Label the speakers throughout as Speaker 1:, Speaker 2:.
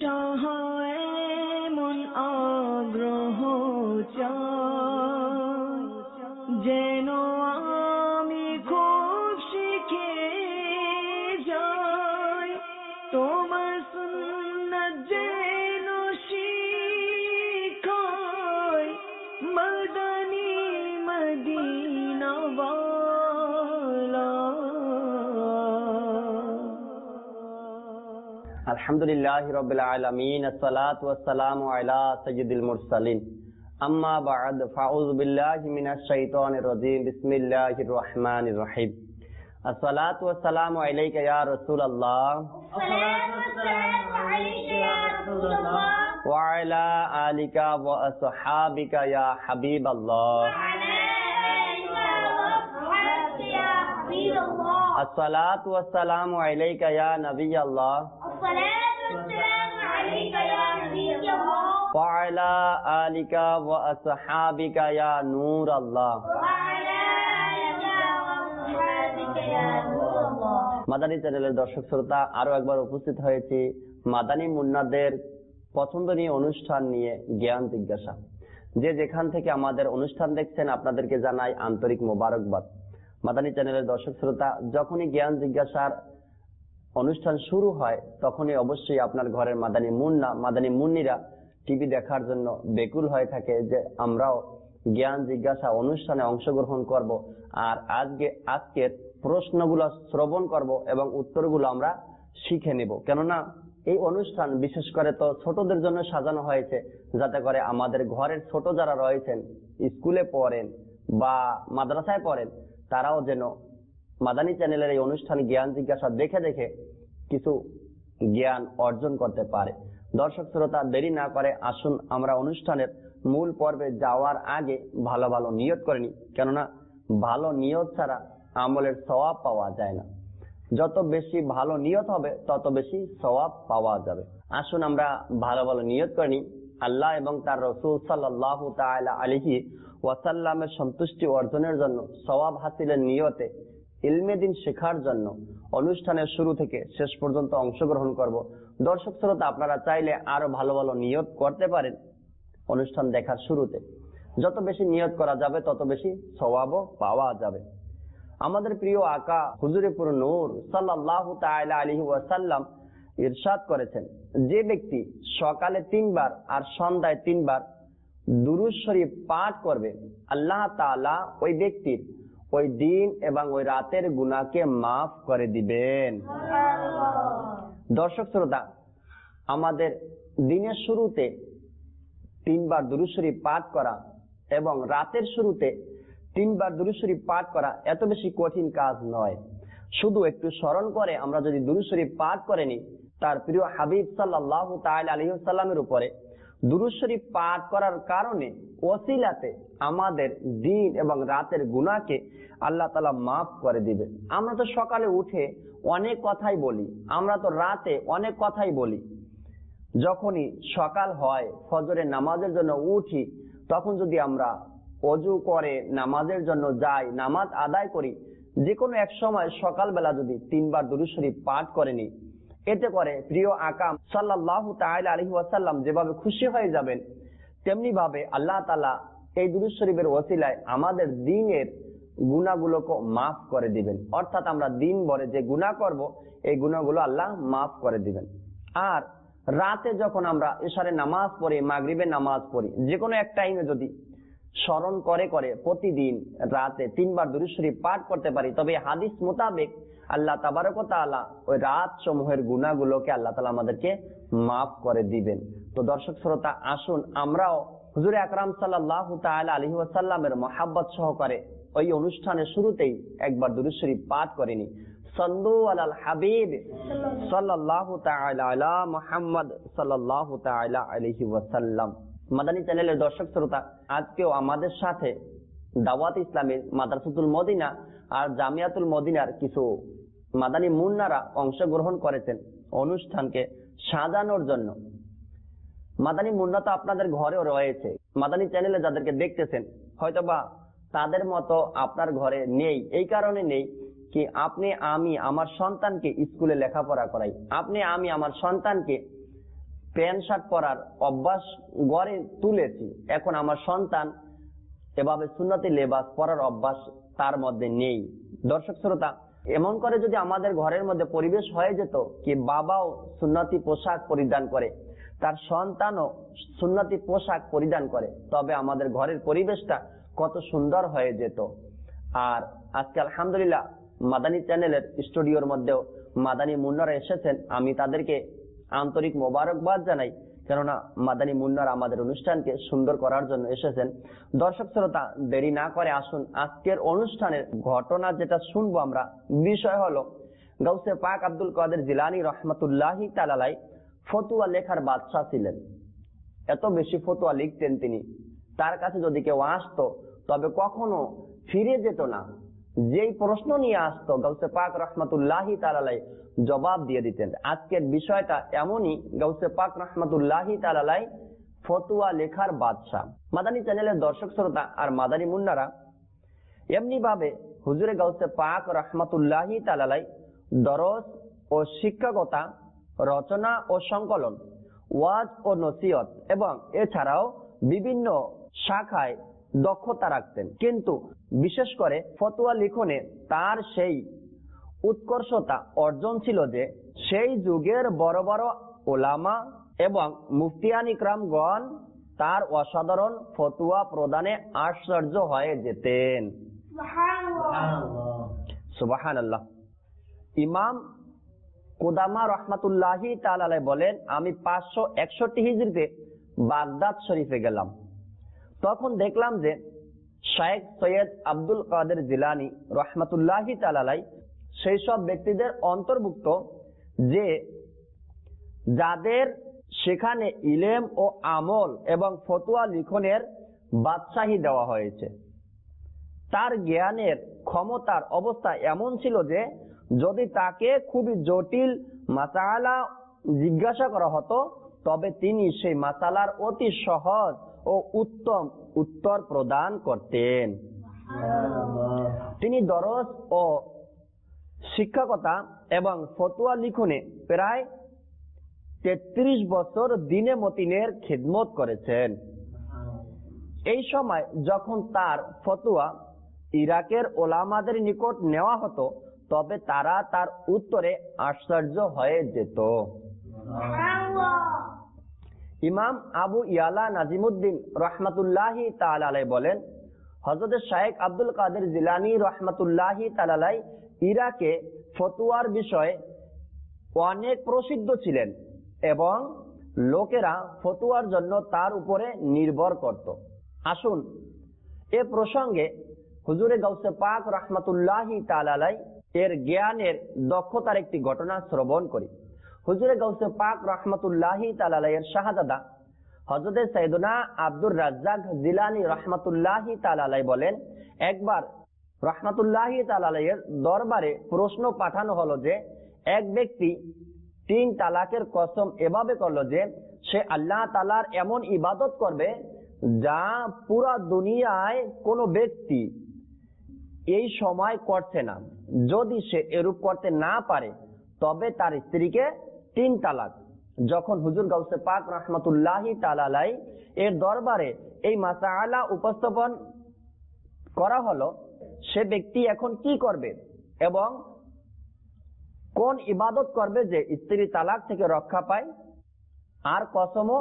Speaker 1: মন আগ্রহ যেন আমি খুব শিখে যাই, তোমার সুন্নাত যেন শিখাই, মদনী মদিনা ওয়ালা।
Speaker 2: আলহামদুলিল্লাহি রাব্বিল আলামিন, আসসালাতু ওয়াসসালামু আলা সাইয়্যিদিল মুরসালিন, আম্মা বা'দ, ফাউযু বিল্লাহি মিনাশ শাইতানির রাজীম, বিসমিল্লাহির রহমানির রহিম। আসসালাতু ওয়াসসালামু আলাইকা ইয়া রাসূলুল্লাহ,
Speaker 3: আসসালাতু ওয়াসসালামু আলাইকা ইয়া রাসূলুল্লাহ,
Speaker 2: ওয়া আলা আলিকা ওয়া আসহাবিকা ইয়া হাবিবাল্লাহ,
Speaker 3: ওয়া আলা আলিকা ওয়া আসহাবিকা ইয়া হাবিবাল্লাহ।
Speaker 2: আসসালাতু ওয়াসসালামু আলাইকা ইয়া নাবিয়াল্লাহ,
Speaker 3: আসসালাতু ওয়াসসালামু আলাইকা ইয়া নাবিয়াল্লাহ,
Speaker 2: ওয়া আলা আলিকা ওয়া আসহাবিকা ইয়া নূরাল্লাহ।
Speaker 3: ওয়া আলা আলিকা ওয়া আসহাবিকা ইয়া নূরাল্লাহ।
Speaker 2: মাদানী চ্যানেলের দর্শক শ্রোতা, আরো একবার উপস্থিত হয়েছি মাদানী মুন্নাদের পছন্দনীয় অনুষ্ঠান নিয়ে জ্ঞান জিজ্ঞাসা। যে যেখান থেকে আমাদের অনুষ্ঠান দেখছেন আপনাদেরকে জানাই আন্তরিক মোবারকবাদ। মাদানী চ্যানেলের দর্শক শ্রোতা, যখনই জ্ঞান জিজ্ঞাসার অনুষ্ঠান শুরু হয় তখনই অবশ্যই আপনার ঘরের মাদানী মুন্না, মাদানী মুন্নিরা টিভি দেখার জন্য বেকুল হয়ে থাকে যে আমরাও জ্ঞান জিজ্ঞাসা অনুষ্ঠানে অংশগ্রহণ করব, আর আজকের প্রশ্নগুলো শ্রবণ করব এবং উত্তরগুলো আমরা শিখে নেব। কেননা এই অনুষ্ঠান বিশেষ করে তো ছোটদের জন্য সাজানো হয়েছে, যাতে করে আমাদের ঘরের ছোট যারা রয়েছেন, স্কুলে পড়েন বা মাদ্রাসায় পড়েন, তারাও যেন মাদানী চ্যানেলের এই অনুষ্ঠান জ্ঞান জিজ্ঞাসা দেখে দেখে কিছু জ্ঞান অর্জন করতে পারে। দর্শক শ্রোতা, দেরি না করে আসুন আমরা অনুষ্ঠানের মূল পর্বে যাওয়ার আগে ভালো ভালো নিয়ত করে নিই। কেননা ভালো নিয়ত ছাড়া আমলের সওয়াব পাওয়া যায় না। যত বেশি ভালো নিয়ত হবে তত বেশি সওয়াব পাওয়া যাবে। আসুন আমরা ভালো ভালো নিয়ত করে নিই। আল্লাহ এবং তার রাসূল সাল্লাল্লাহু তাআলা আলাইহি ওয়াসাল্লামের সন্তুষ্টি অর্জনের জন্য, সওয়াব হাসিলের নিয়তে ইলমে দ্বীন শেখার জন্য অনুষ্ঠানের শুরু থেকে শেষ পর্যন্ত অংশগ্রহণ করব। দর্শক শ্রোতা, আপনারা চাইলে আরো ভালো ভালো নিয়ত করতে পারেন অনুষ্ঠান দেখার শুরুতে। যত বেশি নিয়ত করা যাবে তত বেশি সওয়াবও পাওয়া যাবে। আমাদের প্রিয় আকা হুজুরে পুর নূর সাল্লাল্লাহু তাআলা আলাইহি ওয়াসাল্লাম ইরশাদ করেছেন, যে ব্যক্তি সকালে 3 বার আর সন্ধ্যায় 3 বার দুরূদ শরীফ পাঠ করবে, আল্লাহ তাআলা ওই ব্যক্তির ওই দিন এবং ওই রাতের গুনাহকে মাফ করে দিবেন। দর্শক শ্রোতা, আমাদের দিনের শুরুতে 3 বার দুরূদ শরীফ পাঠ করা এবং রাতের শুরুতে 3 বার দুরূদ শরীফ পাঠ করা এত বেশি কঠিন কাজ নয়। শুধু একটু স্মরণ করে আমরা যদি দুরূদ শরীফ পাঠ করে নিই, তার প্রিয় হাবিব সাল্লাল্লাহু তাআলা আলাইহি ওয়াসাল্লামের উপরে দুরূদ শরীফ পাঠ করার কারণে ওসিলাতে আমাদের দিন এবং রাতের গুনাহকে আল্লাহ তাআলা মাফ করে দিবেন। আমরা তো সকালে উঠে অনেক কথাই বলি, আমরা তো রাতে অনেক কথাই বলি। যখনই সকাল হয়, ফজরের নামাজের জন্য উঠি, তখন যদি আমরা ওযু করে নামাজের জন্য যাই, নামাজ আদায় করি, যে কোনো এক সময় সকালবেলা যদি 3 বার দুরূদ শরীফ পাঠ করে নিই, এতে করে প্রিয় আকা সাল্লাল্লাহু তাআলা আলাইহি ওয়াসাল্লাম যেভাবে খুশি হয়ে যাবেন, তেমনি ভাবে আল্লাহ তাআলা এই দুরূদ শরীফের ওসিলায় আমাদের দিনের গুনাহগুলোকে মাফ করে দিবেন। অর্থাৎ আমরা দিন ভরে যে গুনাহ করব, এই গুনাহগুলো আল্লাহ মাফ করে দিবেন। আর রাতে যখন আমরা ইশারের নামাজ পড়ি, মাগরিবের নামাজ পড়ি, যে কোনো এক টাইমে যদি স্মরণ করে করে প্রতিদিন রাতে 3 বার দুরূদ শরীফ পাঠ করতে পারি, তবে হাদিস মোতাবেক আল্লাহ তাবারক ওয়া তাআলা ওই রাত সমূহের গুনাহগুলোকে আল্লাহ তাআলা আমাদেরকে মাফ করে দিবেন। তো দর্শক শ্রোতা, আসুন আমরাও হুজুরে আকরাম সাল্লাল্লাহু তাআলা আলাইহি ওয়াসাল্লামের মহব্বত সহকারে ওই অনুষ্ঠানের শুরুতেই একবার দুরূদ শরীফ পাঠ করে নিই। সাল্লু আলাল হাবিব সাল্লাল্লাহু তাআলা আলা মুহাম্মদ সাল্লাল্লাহু তাআলা আলাইহি ওয়াসাল্লাম। মাদানী চ্যানেলের দর্শক শ্রোতা, আজকেও আমাদের সাথে দাওয়াত ইসলামের মাদ্রাসাতুল মদিনা আর জামিয়াতুল মদিনার কিছু মাদানী মুন্নারা অংশগ্রহণ করেছেন অনুষ্ঠানকে সাজানোর জন্য। মাদানী মুন্না তো আপনাদের ঘরেও রয়েছে, মাদানী চ্যানেলে যাদেরকে দেখতেছেন হয়তোবা তাদের মতো আপনার ঘরে নেই। এই কারণে নেই কি আপনি আমি আমার সন্তানকে স্কুলে লেখাপড়া করাই, আপনি আমি আমার সন্তানকে প্যান্ট শার্ট পরার অভ্যাস গড়ে তুলেছি, এখন আমার সন্তান এভাবে সুন্নতি লেবাস পরার অভ্যাস তার মধ্যে নেই। দর্শক শ্রোতা, এমন করে যদি আমাদের ঘরের মধ্যে পরিবেশ হয়ে যেত কি বাবাও সুন্নতি পোশাক পরিধান করে, তার সন্তানও সুন্নতি পোশাক পরিধান করে, তবে আমাদের ঘরের পরিবেশটা কত সুন্দর হয়ে যেত। আর আজকে আলহামদুলিল্লাহ মাদানী চ্যানেলের স্টুডিওর মধ্যেও মাদানী মুন্নারা এসেছেন, আমি তাদেরকে আন্তরিক মোবারকবাদ জানাই, কেননা মাদানী মুন্নারা আমাদের অনুষ্ঠানকে সুন্দর করার জন্য এসেছেন। দর্শক শ্রোতা, দেরি না করে আসুন আজকের অনুষ্ঠানের ঘটনা যেটা শুনবো আমরা, বিষয় হলো গাউসে পাক আব্দুল কাদের জিলানী রহমতুল্লাহি তাআলা আলাইহি ফতুয়া লেখার বাদশাহ ছিলেন। এত বেশি ফতুয়া লিখতেন তিনি, তার কাছে যদি কেউ আসতো তবে কখনো ফিরে যেত না। যেই প্রশ্ন নিয়ে আসতো গাউসে পাক রহমতুল্লাহি তাআলা আলাইহি জবাব দিয়ে দিতেন। আজকের বিষয়টা এমনই, গাউসে পাক রহমতুল্লাহি তাআলা আলাইহি ফতুয়া লেখার বাদশাহ। মাদানী চ্যানেলের দর্শক শ্রোতা আর মাদানী মুন্নারা, এমনি ভাবে হুজুরে গাউসে পাক রহমতুল্লাহি তাআলা আলাইহি দরস ও শিক্ষকতা, রচনা ও সংকলন, ওয়াজ ও নসিহত এবং এছাড়াও বিভিন্ন শাখায় দক্ষতা রাখতেন, কিন্তু বিশেষ করে ফতোয়া লিখনে তার সেই উৎকর্ষতা অর্জন ছিল যে সেই যুগের বড় বড় ওলামা এবং মুফতিয়ান ইকরামগণ তার অসাধারণ ফতোয়া প্রদানে আশ্চর্য হয়ে যেতেন। সুবহানাল্লাহ। ইমাম কুদামা রহমাতুল্লাহি তাআলা আলাইহি বলেন, আমি 561 হিজরিতে বাগদাদ শরীফে গেলাম। তখন দেখলাম যে শাইখ সৈয়দ আব্দুল কাদের জিলানী রহমাতুল্লাহি তাআলা আলাইহি সেই সব ব্যক্তিদের অন্তর্ভুক্ত যে যাদের সেখানে ইলম ও আমল এবং ফতোয়া লিখনের বাদশাহী দেওয়া হয়েছে। তার জ্ঞানের ক্ষমতার অবস্থা এমন ছিল যে যদি তাকে খুবই জটিল মাসালা জিজ্ঞাসা করা হতো তবে তিনি সেই মাসালার অতি সহজ ও উত্তম উত্তর প্রদান করতেন। তিনি দরস ও শিক্ষকতা এবং ফতোয়া লিখনে প্রায় 33 বছর দিনে মতিনের খিদমত করেছেন। এই সময় যখন তার ফতোয়া ইরাকের ওলামাদের নিকট নেওয়া হতো তবে তারা তার উত্তরে আশ্চর্য হয়ে যেত। ইমাম আবু ইয়ালা নাজিমুদ্দিন রহমাতুল্লাহি তাআলা আলাইহি বলেন, হযরত শাইখ আব্দুল কাদের জিলানী রহমাতুল্লাহি তাআলা আলাইহি ইরাকে ফতোয়ার বিষয়ে অনেক প্রসিদ্ধ ছিলেন এবং লোকেরা ফতোয়ার জন্য তার উপরে নির্ভর করত। আসুন এ প্রসঙ্গে হুজুরে গাউসে পাক রহমাতুল্লাহি তাআলা আলাইহি এর জ্ঞানের দক্ষতার একটি ঘটনা শ্রবণ করি। হুজুরে গাউসে পাক রহমাতুল্লাহি তাআলা আলাইহি এর শাহজাদা হযরত সাইয়েদনা আব্দুর রাজ্জাক জিলানী রহমাতুল্লাহি তাআলা আলাইহি বলেন, একবার রহমাতুল্লাহি তাআলা আলাইহি এর দরবারে প্রশ্ন পাঠানো হলো যে এক ব্যক্তি 3 তালাকের কসম এভাবে করলো যে সে আল্লাহ তাআলার এমন ইবাদত করবে যা পুরা দুনিয়ায় কোনো ব্যক্তি এই সময় করছে না। যদি সে এরূপ করতে না পারে তবে তার স্ত্রীকে 3 তালাক। যখন হুজুর গাউসে পাক রহমাতুল্লাহি তাআলা আলাইহি এর দরবারে এই মাসআলা উপস্থাপন করা হলো, সে ব্যক্তি এখন কি করবে এবং কোন ইবাদত করবে যে স্ত্রী তালাক থেকে রক্ষা পায় আর কসমও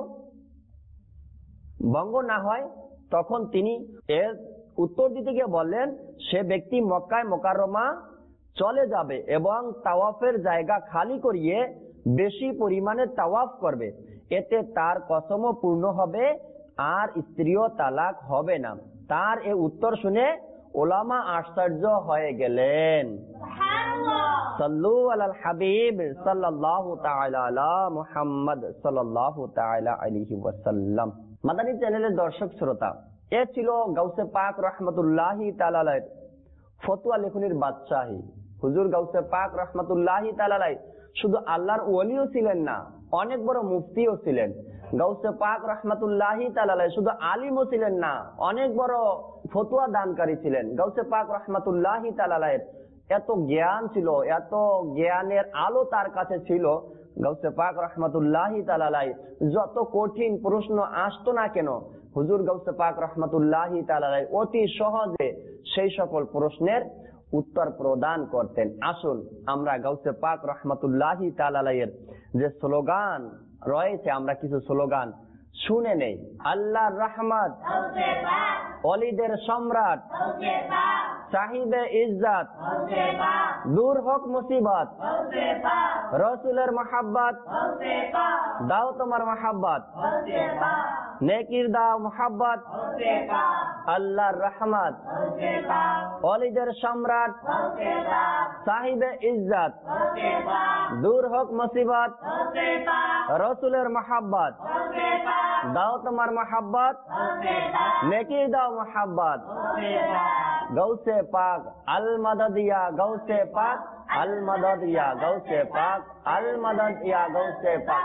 Speaker 2: ভঙ্গ না হয়, তখন তিনি এর উত্তর দিতে গিয়ে বললেন, সে ব্যক্তি মক্কায় মুকাররমা চলে যাবে এবং তাওয়াফের জায়গা খালি করিয়ে বেশি পরিমাণে তাওয়াফ করবে, এতে তার কসমও পূর্ণ হবে আর স্ত্রীও তালাক হবে না। তার এই উত্তর শুনে ওলামা আশ্চর্য হয়ে গেলেন। সাল্লু আলাল হাবিব সাল্লাল্লাহু তাআলা আলা মুহাম্মদ সাল্লাল্লাহু তাআলা আলাইহি ওয়াসাল্লাম। মাদানী চ্যানেলের দর্শক শ্রোতা, এ ছিল গাউসে পাক রহমাতুল্লাহি তাআলা আলাইহি ফতোয়া লেখনির বাদশাহী। হুজুর গাউসে পাক রহমাতুল্লাহি তাআলা আলাইহি শুধু আল্লাহর ওলিও ছিলেন না, অনেক বড় মুফতিও ছিলেন। গাউসে পাক রহমাতুল্লাহি তাআলা আলাইহি শুধু আলিমও ছিলেন না, অনেক বড় ফতোয়া দানকারী ছিলেন। গাউসে পাক রহমাতুল্লাহি তাআলা আলাইহি এত জ্ঞান ছিল, এত জ্ঞানের আলো তার কাছে ছিল, গাউসে পাক রহমাতুল্লাহি তাআলা আলাইহি যত কঠিন প্রশ্ন আসতো না কেন, হুজুর গাউসে পাক রহমাতুল্লাহি তাআলা আলাইহি অতি সহজে সেই সকল প্রশ্নের উত্তর প্রদান করতেন। আসুন আমরা গাউসে পাক রহমাতুল্লাহি তাআলা আলাইহির যে স্লোগান রয়েছে, আমরা কিছু স্লোগান শুনে নেই। আল্লাহর রহমত,
Speaker 3: গাউসে পাক,
Speaker 2: অলিদের সম্রাট,
Speaker 3: গাউসে পাক,
Speaker 2: সাহিবে ইজ্জত,
Speaker 3: গাউসে পাক,
Speaker 2: দূর হোক মুসিবত,
Speaker 3: গাউসে পাক,
Speaker 2: রসুলের মহাব্বত,
Speaker 3: গাউসে পাক,
Speaker 2: দাও তোমার মহাব্বত,
Speaker 3: গাউসে পাক,
Speaker 2: নেকির দাও মহাব্বত,
Speaker 3: গাউসে পাক,
Speaker 2: আল্লাহর রহমত,
Speaker 3: গাউসে পাক,
Speaker 2: অলিদের সম্রাট,
Speaker 3: গাউসে পাক,
Speaker 2: সাহিবে ইজ্জত,
Speaker 3: গাউসে পাক,
Speaker 2: দূর হোক মুসিবত,
Speaker 3: গাউসে পাক,
Speaker 2: রসুলের মহাব্বত,
Speaker 3: গাউসে পাক,
Speaker 2: দাও তোমার মহাব্বত,
Speaker 3: গাউসে পাক,
Speaker 2: নেকির দাও মহাব্বত,
Speaker 3: গাউসে পাক,
Speaker 2: গৌসে পাক আল মদদ ইয়া গৌসে পাক, আল মদদ ইয়া গৌসে পাক, আল মদদ ইয়া গৌসে পাক।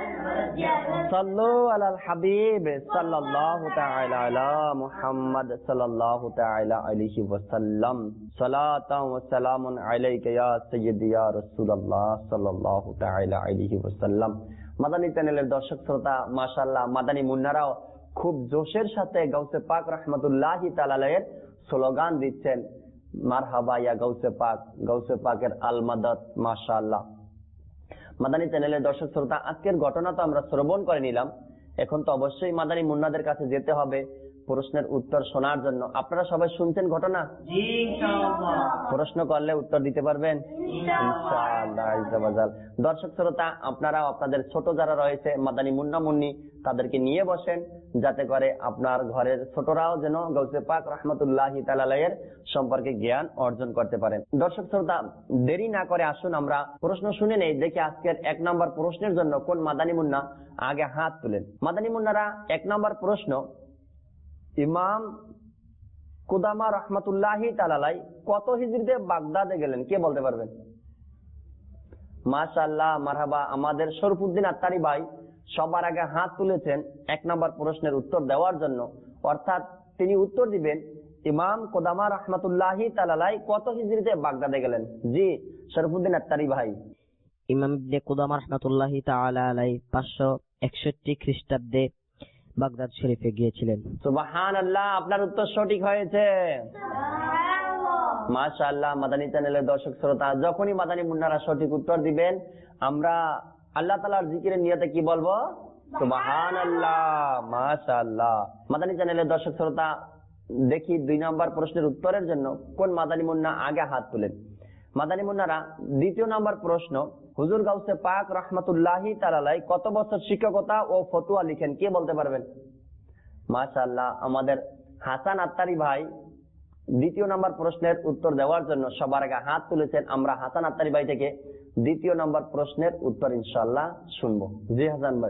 Speaker 2: সাল্লু আলাল হাবিব সাল্লাল্লাহু তাআলা আলা মুহাম্মদ সাল্লাল্লাহু তাআলা আলাইহি ওয়াসাল্লাম। সালাতান ওয়া সালামুন আলাইকা ইয়া সাইয়্যিদি ইয়া রাসূলুল্লাহ সাল্লাল্লাহু তাআলা আলাইহি ওয়াসাল্লাম। মাদানী চ্যানেলের দর্শক শ্রোতা, মাশাআল্লাহ মাদানী মুন্নারাও খুব জোশের সাথে গাউসে পাক রহমাতুল্লাহি তাআলা আলাইহির স্লোগান দিচ্ছেন, মারহাবা ইয়া গাউসে পাক, গাউসে পাকের আল মাদাদ। মাশাআল্লাহ মাদানী চ্যানেলের দর্শক শ্রোতা, আজকের ঘটনা তো আমরা শ্রবণ করে নিলাম, এখন তো অবশ্যই মাদানী মুন্নাদের কাছে যেতে হবে প্রশ্নের উত্তর শোনার জন্য। আপনারা সবাই শুনছেন ঘটনা?
Speaker 3: জি ইনশাআল্লাহ।
Speaker 2: প্রশ্ন করলে উত্তর দিতে পারবেন ইনশাআল্লাহ ইজাবাজাল। দর্শক শ্রোতা, আপনারা আপনাদের ছোট যারা রয়েছে মাদানী মুন্না মুন্নি, তাদেরকে নিয়ে বসেন, যাতে করে আপনার ঘরের ছোটরাও যেন গাউসে পাক রহমাতুল্লাহি তাআলা আলাইহির সম্পর্কে জ্ঞান অর্জন করতে পারেন। দর্শক শ্রোতা, দেরি না করে আসুন আমরা প্রশ্ন শুনে নেই। দেখি আজকের 1 নম্বর প্রশ্নের জন্য কোন মাদানী মুন্না আগে হাত তুলেন। মাদানী মুন্নারা 1 নম্বর প্রশ্ন, ইমাম কুদামা রহমাতুল্লাহি তাআলা আলাইহি কত হিজরিতে বাগদাদে গেলেন? কে বলতে পারবেন? মাশাআল্লাহ, মারহাবা। আমাদের শরফুদ্দিন আত্তারি ভাই সবার আগে হাত তুলেছেন 1 নম্বর প্রশ্নের উত্তর দেওয়ার জন্য, অর্থাৎ তিনি উত্তর দিবেন ইমাম কুদামা রহমাতুল্লাহি তাআলা আলাইহি কত হিজরিতে বাগদাদে গেলেন। জি শরফুদ্দিন আত্তারি ভাই।
Speaker 4: ইমাম ইবনে কুদামা রাহমাতুল্লাহি তাআলা আলাইহি 561 খ্রিস্টাব্দে বাগদাদ শরীফে গিয়েছিলেন।
Speaker 2: সুবহানাল্লাহ, আপনার উত্তর সঠিক হয়েছে। মাশাআল্লাহ। মাদানী চ্যানেলের দর্শক শ্রোতা, যখনই মাদানী মুন্নারা সঠিক উত্তর দিবেন, আমরা আল্লাহ তাআলার জিকিরের নিয়তে কি বলবো? সুবহানাল্লাহ। মাশাআল্লাহ। মাদানী চ্যানেলের দর্শক শ্রোতা, দেখি 2 নম্বর প্রশ্নের উত্তরের জন্য কোন মাদানী মুন্না আগে হাত তুলেন। মাদানী মুন্নারা 2য় নম্বর প্রশ্ন, হুজুর গাউসে পাক রহমাতুল্লাহি তাআলা আলাইহি কত বছর শিক্ষকতা ও ফতোয়া লিখেন? কে বলতে পারবেন? মাশাআল্লাহ। আমাদের হাসান আত্তারি ভাই 2য় নম্বর প্রশ্নের উত্তর দেওয়ার জন্য সবার আগে হাত তুলেছেন। আমরা হাসান আত্তারি ভাই থেকে 2য় নম্বর প্রশ্নের উত্তর ইনশাআল্লাহ শুনবো। জি হাসান ভাই।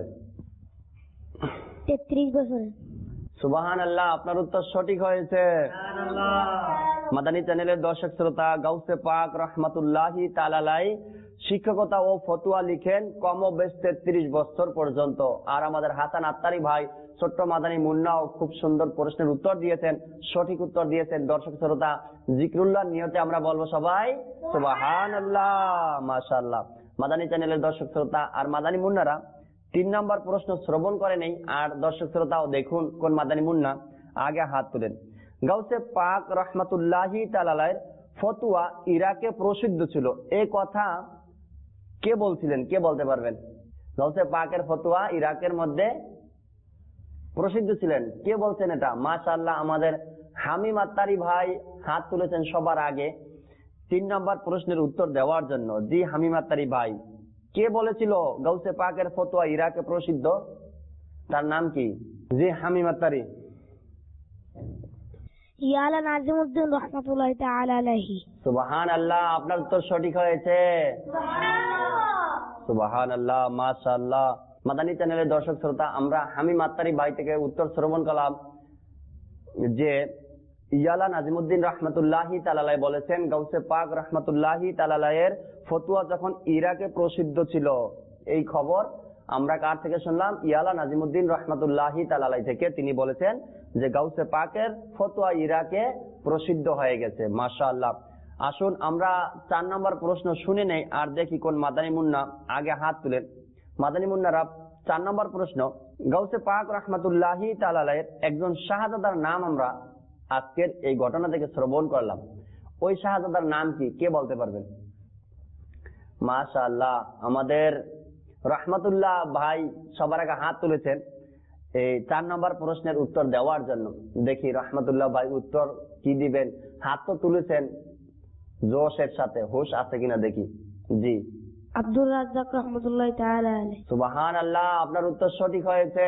Speaker 5: 33 বছর।
Speaker 2: সুবহানাল্লাহ, আপনার উত্তর সঠিক হয়েছে। মাদানী চ্যানেলের দর্শক শ্রোতা, গাউসে পাক রহমাতুল্লাহি তাআলা আলাইহি শিক্ষকতা ও ফতোয়া লিখেন কমবেশ 33 বছর পর্যন্ত। আর আমাদের হাসান আত্তারি ভাই ছোট্ট মাদানী মুন্নাও খুব সুন্দর প্রশ্নের উত্তর দিয়েছেন, সঠিক উত্তর দিয়েছেন। দর্শক শ্রোতা, জিকরুল্লাহ নিয়তে আমরা বলবো সবাই সুবহানাল্লাহ। মাশাআল্লাহ। মাদানী চ্যানেলের দর্শক শ্রোতা আর মাদানী মুন্নারা 3 নম্বর প্রশ্ন শ্রবণ করে নেই। আর দর্শক শ্রোতাও দেখুন কোন মাদানী মুন্না আগে হাত তুলেন। গাউসে পাক রহমাতুল্লাহি তাআলা আলাইহির ফতোয়া ইরাকে প্রসিদ্ধ ছিল, এই কথা কে বলছিলেন? কে বলতে পারবেন? গাউসে পাকের ফতোয়া ইরাকের মধ্যে প্রসিদ্ধ ছিলেন, কে বলছেন এটা? মাশাআল্লাহ। আমাদের হামিম আত্তারি ভাই হাত তুলেছেন সবার আগে 3 নম্বর প্রশ্নের উত্তর দেওয়ার জন্য। জি হামিম আত্তারি ভাই, কে বলেছিল গাউসে পাকের ফতোয়া ইরাকে প্রসিদ্ধ? তার নাম কি? জি হামিম আত্তারি।
Speaker 5: ইয়ালা নাজিমউদ্দিন রাহমাতুল্লাহি তাআলা আলাইহি।
Speaker 2: সুবহানাল্লাহ, আপনার উত্তর সঠিক হয়েছে। সুবহানাল্লাহ। মাশাআল্লাহ। মাদানী চ্যানেলের দর্শক শ্রোতা, আমরা হামিম আত্তারি ভাই থেকে উত্তর শ্রবণ করলাম যে ইয়ালা নাজিমউদ্দিন রাহমাতুল্লাহি তাআলা আলাইহি বলেছেন গাউসে পাক রাহমাতুল্লাহি তাআলা আলাইহির ফতোয়া যখন ইরাকে প্রসিদ্ধ ছিল। এই খবর আমরা কার থেকে শুনলাম? ইয়ালা নাজিমউদ্দিন রাহমাতুল্লাহি তাআলা আলাইহি থেকে। তিনি বলেছেন যে গাউসে পাকের ফতোয়া ইরাকে প্রসিদ্ধ হয়ে গেছে। মাশাআল্লাহ। আসুন আমরা 4 নম্বর প্রশ্ন শুনে নেই আর দেখি কোন মাদানী মুন্না আগে হাত তুলেন। মাদানী মুন্নারা 4 নম্বর প্রশ্ন, গাউসে পাক রহমাতুল্লাহি তাআলা আলাইহির একজন শাহজাদার নাম আমরা আজকের এই ঘটনা থেকে শ্রবণ করলাম। ওই শাহজাদার নাম কি, কে বলতে পারবেন? মাশাআল্লাহ, আমাদের রহমাতুল্লাহ ভাই সবার আগে হাত তুলেছেন এই 4 নম্বর প্রশ্নের উত্তর দেওয়ার জন্য। দেখি রহমাতুল্লাহ ভাই উত্তর কি দিবেন। হাত তো তুলেছেন জোশের সাথে, হুশ আছে কিনা দেখি। জি,
Speaker 5: আব্দুর রাজ্জাক রহমতুল্লাহ তাআলা আলাইহি।
Speaker 2: সুবহানাল্লাহ, আপনার উত্তর সঠিক হয়েছে।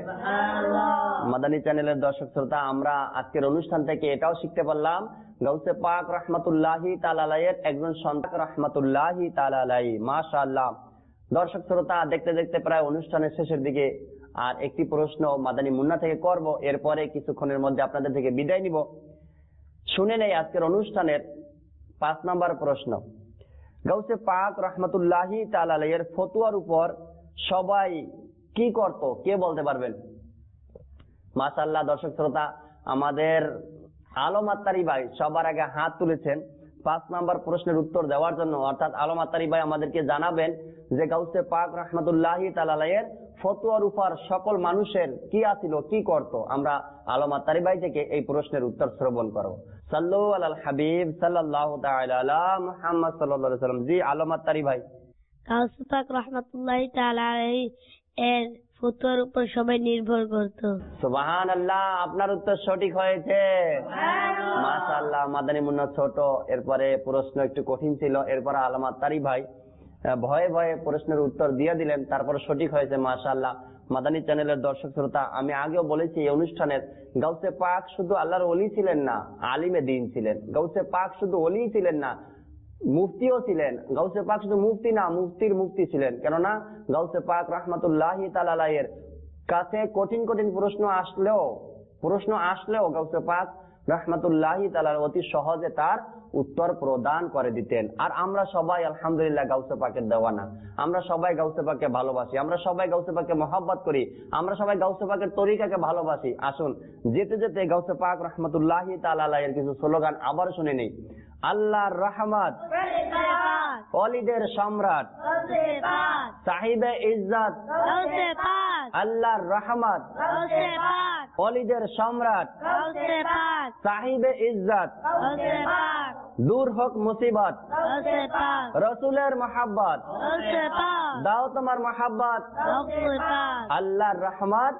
Speaker 2: মাদানী চ্যানেলের দর্শক শ্রোতা, আমরা আজকের অনুষ্ঠান থেকে এটাও শিখতে পারলাম গাউসে পাক রহমাতুল্লাহি তাআলা আলাইহির একজন সন্তান রহমাতুল্লাহি তাআলা আলাইহি। মাশাআল্লাহ। দর্শক শ্রোতা, দেখতে দেখতে প্রায় অনুষ্ঠানের শেষের দিকে, আর একটি প্রশ্ন মাদানী মুন্না থেকে করব, এরপরে কিছুক্ষণের মধ্যে আপনাদের থেকে বিদায় নিব। শুনে নেই আজকের অনুষ্ঠানের 5 নম্বর প্রশ্ন। গাউসে পাক রহমাতুল্লাহি তাআলা আলাইহির ফতোয়ার উপর সবাই কি করত, কে বলতে পারবেন? মাশাআল্লাহ, দর্শক শ্রোতা, আমাদের আলম আত্তারি ভাই সবার আগে হাত তুলেছেন 5 নম্বর প্রশ্নের উত্তর দেওয়ার জন্য। অর্থাৎ আলম আত্তারি ভাই আমাদেরকে জানাবেন যে গাউসে পাক রহমাতুল্লাহি তাআলা আলাইহির ফতোয়ার উপর সকল মানুষের কি আছিল, কি করত। আমরা আলম আত্তারি ভাই থেকে এই প্রশ্নের উত্তর শ্রবণ করব। সাল্লু আলাল হাবিব সাল্লাল্লাহু তাআলা আলা মুহাম্মদ সাল্লাল্লাহু আলাইহি ওয়াসাল্লাম। জি, আলম আত্তারি ভাই।
Speaker 5: গাউসে পাক রহমতুল্লাহ তাআলা আলাইহি এর ফতোয়ার উপর সবাই নির্ভর করত।
Speaker 2: সুবহানাল্লাহ, আপনার উত্তর সঠিক হয়েছে। মাশাআল্লাহ, মাদানী মুন্না ছোট, এরপরে প্রশ্ন একটু কঠিন ছিল, এরপরে আলম আত্তারি ভাই ভয়ে ভয়ে প্রশ্নের উত্তর দিয়ে দিলেন, তারপরে সঠিক হয়েছে। মাশাআল্লাহ। মাদানী চ্যানেলের দর্শক শ্রোতা, আমি আগেও বলেছি এই অনুষ্ঠানের গাউসে পাক শুধু আল্লাহর ওলি ছিলেন না, আলিমে দ্বীন ছিলেন। গাউসে পাক শুধু ওলি ছিলেন না, মুফতিও ছিলেন। গাউসে পাক শুধু মুফতি না, মুফতির মুফতি ছিলেন। কেননা গাউসে পাক রহমাতুল্লাহি তাআলা আলাইহির কাছে কঠিন কঠিন প্রশ্ন আসলেও গাউসে পাক রহমাতুল্লাহি তাআলা অতি সহজে তার উত্তর প্রদান করে দিতেন। আর আমরা সবাই আলহামদুলিল্লাহ গাউসে পাকের দেওয়ানা, আমরা সবাই গাউসে পাককে ভালোবাসি, আমরা সবাই গাউসে পাককে মহব্বত করি, আমরা সবাই গাউসে পাকের তরিকাকে ভালোবাসি। আসুন যেতে যেতে গাউসে পাক রহমাতুল্লাহি তাআলা আলাইহির কিছু স্লোগান আবার শুনে নেই। আল্লাহর রহমত, ওলিদের সম্রাট, সাহিবে ইজ্জত, আল্লাহর রহমত, ওলিদের সম্রাট, সাহিবে ইজ্জত, দূর হোক মুসিবত, রসুলের মহাব্বত, দাও তোমার মহাব্বত, আল্লাহর রহমত,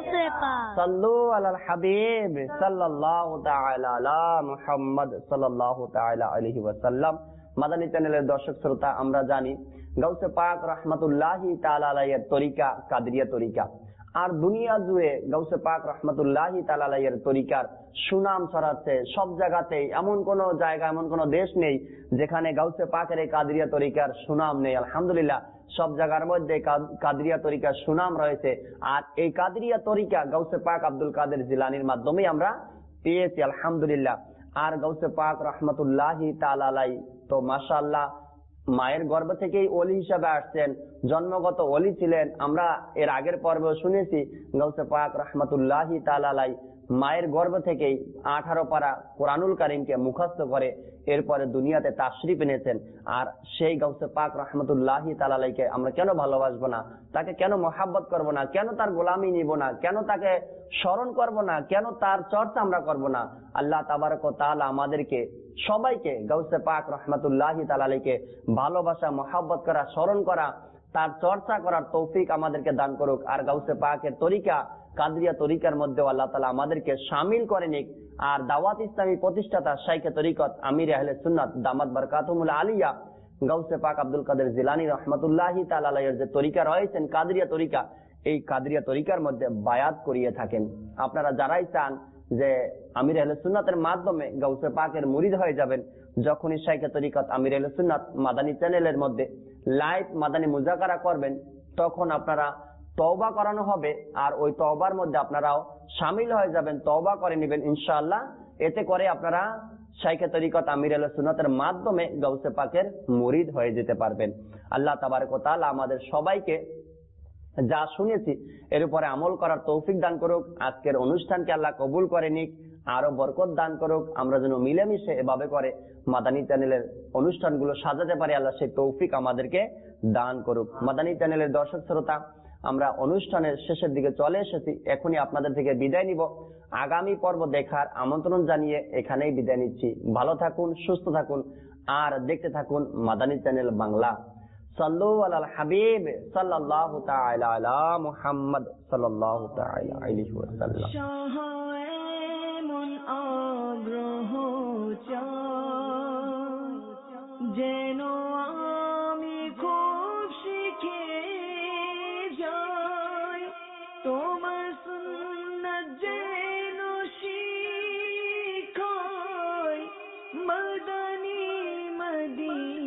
Speaker 2: সাল্লু আলাল হাবিব সাল্লাল্লাহু তাআলা আলা মুহাম্মদ সাল্লাল্লাহু তাআলা আলাইহি ওয়াসাল্লাম। মাদানী চ্যানেলের দর্শক শ্রোতা, আমরা জানি গাউসে পাক রহমাতুল্লাহি তাআলা আলাইহির তরিকা কাদরিয়া তরিকা। আর দুনিয়া জুড়ে গাউসে পাক রহমাতুল্লাহি তাআলা আলাইহির তরিকার সুনাম ছড়াচ্ছে সব জায়গাতেই। এমন কোন জায়গা, এমন কোন দেশ নেই যেখানে গাউসে পাকের এই কাদরিয়া তরিকার সুনাম নেই। আলহামদুলিল্লাহ, সব জায়গার মধ্যে কাদরিয়া তরিকার সুনাম রয়েছে। আর এই কাদরিয়া তরিকা গাউসে পাক আব্দুল কাদের জিলানীর মাধ্যমে আমরা পেয়েছি, আলহামদুলিল্লাহ। আর গাউসে পাক রহমাতুল্লাহি তাআলা আলাইহি তো মাশাআল্লাহ মায়ের গর্ভ থেকেই ওলি হিসাবে আসছেন, জন্মগত ওলি ছিলেন। আমরা এর আগের পর্বে শুনেছি গাউসে পাক রহমাতুল্লাহি তাআলা আলাইহি মায়ের গর্ভ থেকেই 18 পারা কোরআনুল কারীমকে মুখস্থ করে এরপরে দুনিয়াতে তাশরিফ এনেছেন। আর সেই গাউসে পাক রহমাতুল্লাহি তাআলা আলাইহিকে আমরা কেন ভালোবাসবো না, তাকে কেন মহাব্বত করব না, কেন তার গোলামি নিব না, কেন তাকে স্মরণ করব না, কেন তার চর্চা আমরা করব না? আল্লাহ তাবারক ওয়া তাআলা আমাদেরকে সবাইকে গাউসে পাক রহমাতুল্লাহি তাআলা আলাইহিকে ভালোবাসা, মহাব্বত করা, স্মরণ করা, তার চর্চা করার তৌফিক আমাদেরকে দান করুক। আর গাউসে পাকের তরিকা কাদরিয়া তরিকার মধ্যে আল্লাহ তাআলা আমাদেরকে শামিল করে নিক। আর দাওয়াত ইসলামী প্রতিষ্ঠাতা শাইখে তরিকত আমির আহলে সুন্নাত দামাত বারকাতুহুল আলিয়া গাউসে পাক আব্দুল কাদের জিলানী রহমাতুল্লাহি তাআলা আলাইহির যে তরিকা রয়েছেন কাদরিয়া তরিকা, এই কাদরিয়া তরিকার মধ্যে বায়াত করিয়ে থাকেন। আপনারা যারাই চান যে আমির আহলে সুন্নাতের মাধ্যমে গাউসে পাকের মুরিদ হয়ে যাবেন, যখনই শাইখে তরিকত আমির আহলে সুন্নাত মাদানী চ্যানেলের মধ্যে লাইভ মাদানী মুজাকারা করবেন, তখন আপনারা তওবা করানো হবে। আর ওই তওবার মধ্যে আপনারাও শামিল হয়ে যাবেন, তওবা করে নেবেন ইনশাআল্লাহ। এতে করে আপনারা শাইখে তরিকত আমির আহলে সুন্নাতের মাধ্যমে গাউসে পাকের মুরিদ হয়ে যেতে পারবেন। আল্লাহ তাবারক ওয়া তাআলা আমাদের সবাইকে যা শুনেছি এর উপরে আমল করার তৌফিক দান করুক। আজকের অনুষ্ঠানকে আল্লাহ কবুল করে নিক। আরো বরকত দান করুক, আমরা যেন মিলেমিশে এভাবে করে মাদানী চ্যানেলের অনুষ্ঠানগুলো সাজাতে পারি। আল্লাহ সেই তৌফিক আমাদেরকে দান করুক। মাদানী চ্যানেলের দর্শক শ্রোতা, আমরা অনুষ্ঠানের শেষের দিকে চলে এসেছি। এখনই আপনাদের থেকে বিদায় নিব। আগামী পর্ব দেখার আমন্ত্রণ জানিয়ে এখানেই বিদায় নিচ্ছি। ভালো থাকুন, সুস্থ থাকুন, আর দেখতে থাকুন মাদানী চ্যানেল বাংলা। সাল্লু আলাল হাবিব সাল্লাল্লাহু তাআলা আলা মুহাম্মদ সাল্লাল্লাহু তাআলা আলাইহি ওয়াসাল্লাম।
Speaker 1: শাহ এমন আগ্রহ চাই যেন আমি খুব শিখে যাই, তোমার সুন্নাত যেন শিখাই, মাদানী মদিনা